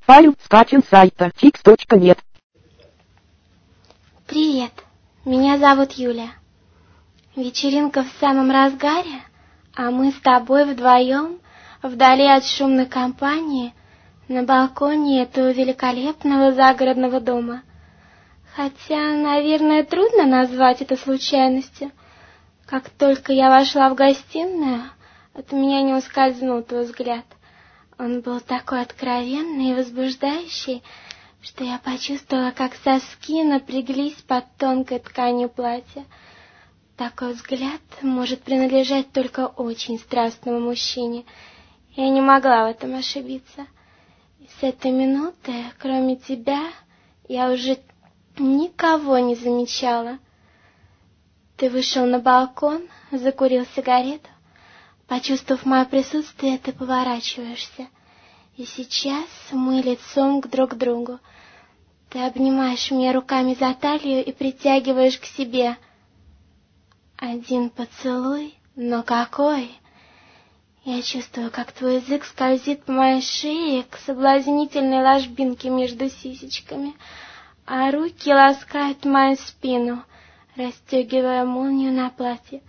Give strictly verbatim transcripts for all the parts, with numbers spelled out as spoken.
Файл скачан с сайта фикс точка нет. Привет, меня зовут Юля. Вечеринка в самом разгаре, а мы с тобой вдвоем, вдали от шумной компании, на балконе этого великолепного загородного дома. Хотя, наверное, трудно назвать это случайностью. Как только я вошла в гостиную, от меня не ускользнул твой взгляд. Он был такой откровенный и возбуждающий, что я почувствовала, как соски напряглись под тонкой тканью платья. Такой взгляд может принадлежать только очень страстному мужчине. Я не могла в этом ошибиться. И с этой минуты, кроме тебя, я уже никого не замечала. Ты вышел на балкон, закурил сигарету. Почувствовав мое присутствие, ты поворачиваешься. И сейчас мы лицом к друг другу. Ты обнимаешь меня руками за талию и притягиваешь к себе. Один поцелуй, но какой! Я чувствую, как твой язык скользит по моей шее к соблазнительной ложбинке между сисечками, а руки ласкают мою спину, расстегивая молнию на платье.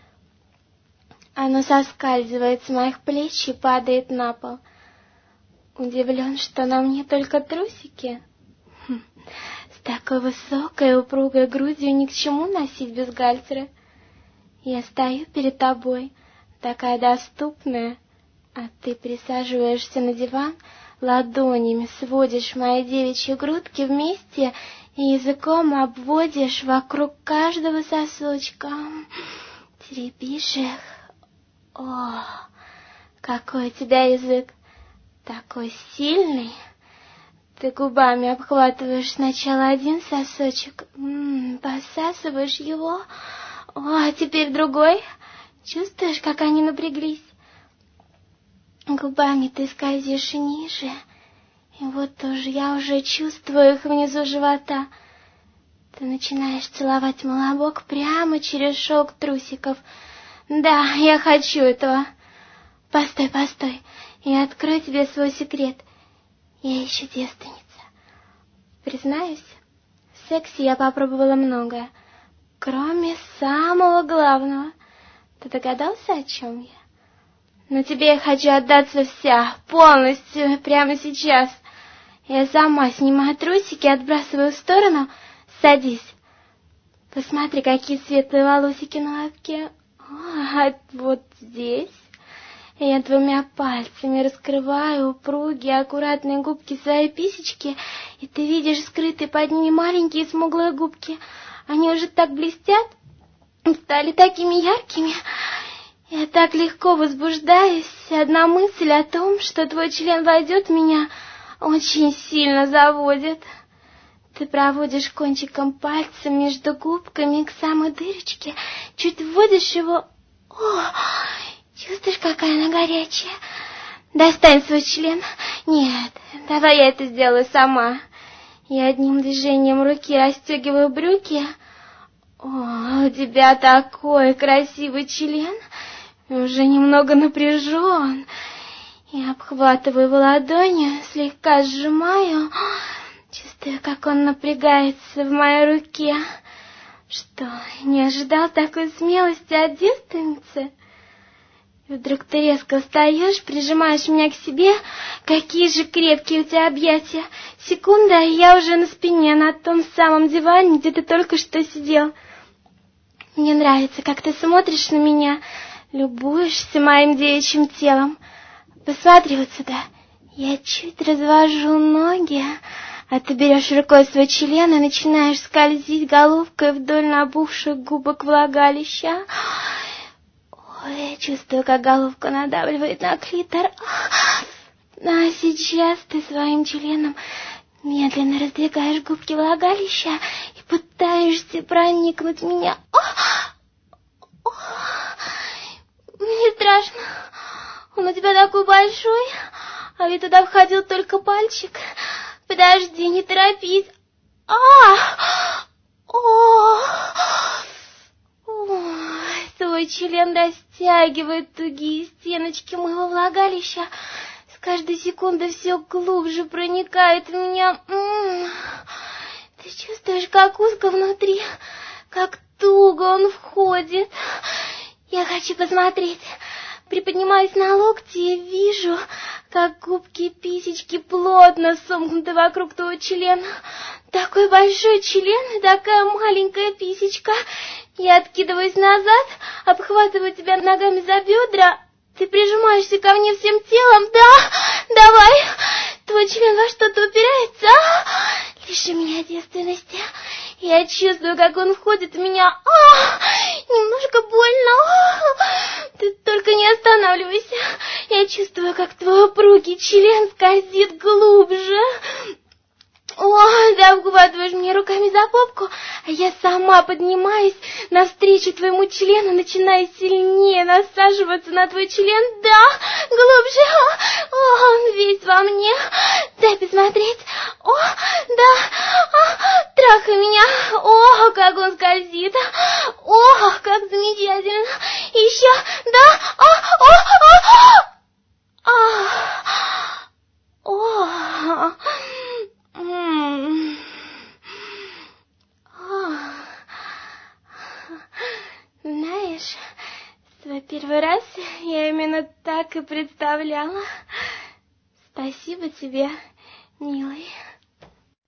Оно соскальзывает с моих плеч и падает на пол. Удивлен, что на мне только трусики. Хм. С такой высокой и упругой грудью ни к чему носить бюстгальтеры. Я стою перед тобой, такая доступная, а ты присаживаешься на диван, ладонями сводишь мои девичьи грудки вместе и языком обводишь вокруг каждого сосочка. Теребишь их. О, какой у тебя язык, такой сильный. Ты губами обхватываешь сначала один сосочек, м-м, посасываешь его, о, а теперь другой. Чувствуешь, как они напряглись? Губами ты скользишь ниже, и вот тоже я уже чувствую их внизу живота. Ты начинаешь целовать мой лобок прямо через шелк трусиков. Да, я хочу этого. Постой, постой, я открою тебе свой секрет. Я еще девственница. Признаюсь, в сексе я попробовала многое, кроме самого главного. Ты догадался, о чем я? Но тебе я хочу отдаться вся, полностью, прямо сейчас. Я сама снимаю трусики, отбрасываю в сторону. Садись. Посмотри, какие светлые волосики на лобке. А вот здесь я двумя пальцами раскрываю упругие, аккуратные губки своей писечки, и ты видишь скрытые под ними маленькие смуглые губки. Они уже так блестят, стали такими яркими. Я так легко возбуждаюсь. Одна мысль о том, что твой член войдет в меня, очень сильно заводит. Ты проводишь кончиком пальца между губками к самой дырочке, чуть вводишь его. О, чувствуешь, какая она горячая? Достань свой член. Нет, давай я это сделаю сама. Я одним движением руки расстегиваю брюки. О, у тебя такой красивый член, уже немного напряжен. Я обхватываю его ладонью, слегка сжимаю. Чувствую, как он напрягается в моей руке. Что, не ожидал такой смелости от девственницы? И вдруг ты резко встаешь, прижимаешь меня к себе. Какие же крепкие у тебя объятия. Секунда, и я уже на спине, на том самом диване, где ты только что сидел. Мне нравится, как ты смотришь на меня, любуешься моим девичьим телом. Посмотри вот сюда. Я чуть развожу ноги, а ты берешь рукой свой член и начинаешь скользить головкой вдоль набухших губок влагалища. Ой, я чувствую, как головка надавливает на клитор. А сейчас ты своим членом медленно раздвигаешь губки влагалища и пытаешься проникнуть в меня. О, о, мне страшно. Он у тебя такой большой, а ведь туда входил только пальчик. Подожди, не торопись. А! О! Твой член растягивает тугие стеночки моего влагалища, с каждая секунда все глубже проникает в меня. М-м-м. Ты чувствуешь, как узко внутри, как туго он входит. Я хочу посмотреть. Приподнимаюсь на локти и вижу, как губки писечки плотно сомкнуты вокруг твоего члена. Такой большой член и такая маленькая писечка. Я откидываюсь назад, обхватываю тебя ногами за бедра. Ты прижимаешься ко мне всем телом. Да, давай. Твой член во что-то упирается. А? Лиши меня девственности. Я чувствую, как он входит в меня. А, немножко больно. А, ты только не останавливайся. Я чувствую, как твой упругий член скользит глубже. О, ты обхватываешь мне руками за попку, а я сама поднимаюсь навстречу твоему члену, начиная сильнее насаживаться на твой член. Да, глубже. О, он весь во мне. Дай посмотреть. О, да. А, трахай меня. О, как он скользит. О, как замечательно. Еще. Да. О, о, о, о. О. Знаешь, свой первый раз я именно так и представляла. Спасибо тебе, милый.